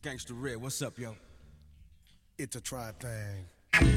Gangsta Red, what's up, yo? It's a tribe thing.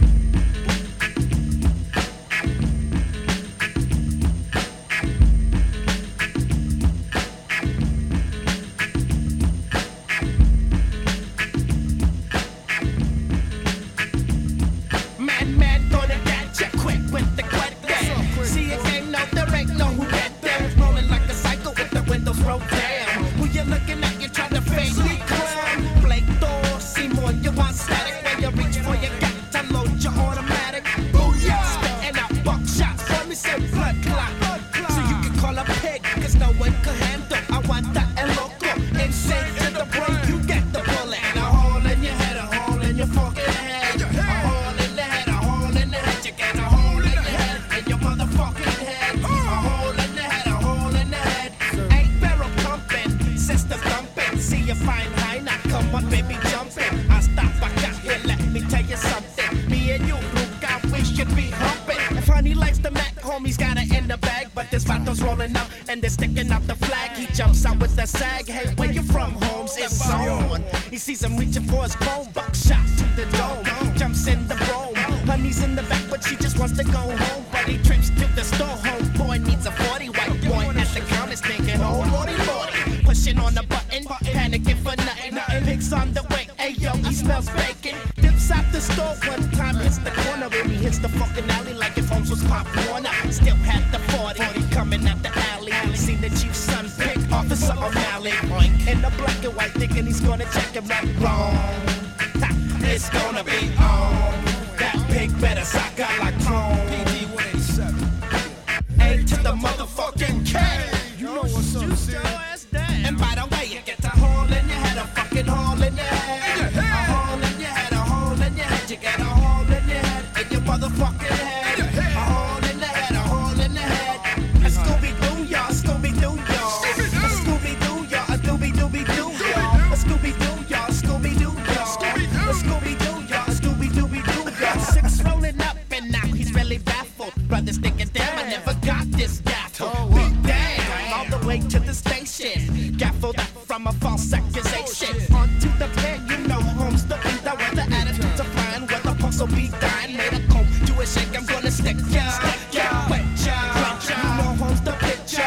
Man, gonna get ya quick with the quick game. See, it ain't no, there ain't no who get there. Rolling like a cycle with the windows rolled down. Who you looking at? You trying to fake me, clown. Blake Thor, Seymour, you want static. When you reach for your gat to load your automatic. Booyah! Spitting out buckshots. Let me say blood clot. So you can call a pig, cause no one could handle. I want that and local. Insane to the brain, you get the bullet. And a hole in your head, a hole in your fucking head. A hole in the head, a hole in the head. You get a hole in the head, in your motherfucking head. A hole in the head, a hole in the head. Ain't barrel pumping, sister thumping. See you fine high, now come on, baby, jumping. I stop back out here, let me tell you something. Me and you, Luca, we should be humping. If honey likes the Mac, homie's got it in the bag. But this vato's rolling up and they're sticking out the flag. He jumps out with the sag. Hey, where you from, Holmes? It's on. He sees him reaching for his phone. Buckshot to the dome. Jumps in the Rome. Honey's in the back, but she just wants to go home. But he trips to the store. Homeboy needs a 40. White boy at the counter thinking, oh, lordy, lordy. Pushing on the button, panicking for nothing. Picks on the way. Hey, yo, he smells bacon. Dips out the store one time, hits the corner. When he hits the fucking alley like if Holmes was Pop Warner. Still had the 40 coming out the alley. Seen the chief's son pick Officer O'Malley. In the black and white, thinking he's gonna check him like wrong. Ha, it's gonna be on. That pig better sock out like chrome. PD 187. A to the motherfucking K. You know what's up, Sid? And by the way, you get a hole in your head, a fucking hole in your head. A hole in your head, a hole in your head. You get a hole in your head, in your motherfucking head. A hole in the head, a hole in the head. A Scooby-Doo, y'all, Scooby-Doo, y'all. A Scooby-Doo, y'all, a Dooby-Dooby-Doo, y'all. A Scooby-Doo, y'all, Scooby-Doo, y'all. A Scooby-Doo, y'all, a Scooby-Dooby-Doo, y'all. Six rolling up and now he's really baffled. Brothers thinking, damn, I never got this gaffled. Big damn, all the way to the station. Gaffled up from a false accusation. Onto the pen, you know, Holmes the leader. Where the attitudes are flying, where the pulse will be dying. Made a comb, do a shake, I'm gonna stick ya. Wet ya, you know Holmes the picture.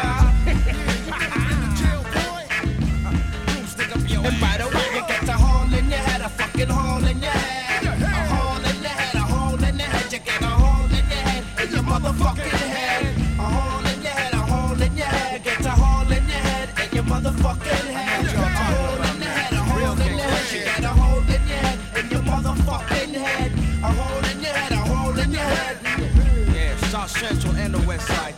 And by the way, you get a hole in your head, a fucking hole in your head. A hole in the head, a hole in the head. You get a hole in your head, in your motherfucking head. A hole in your head, a hole in your head. Get a hole in your head, in your motherfucking head. A hole in the head, a hole in the head. You get a hole in your head, in your motherfucking head. A hole in your head, a hole in your head. Yeah, South Central and the West Side.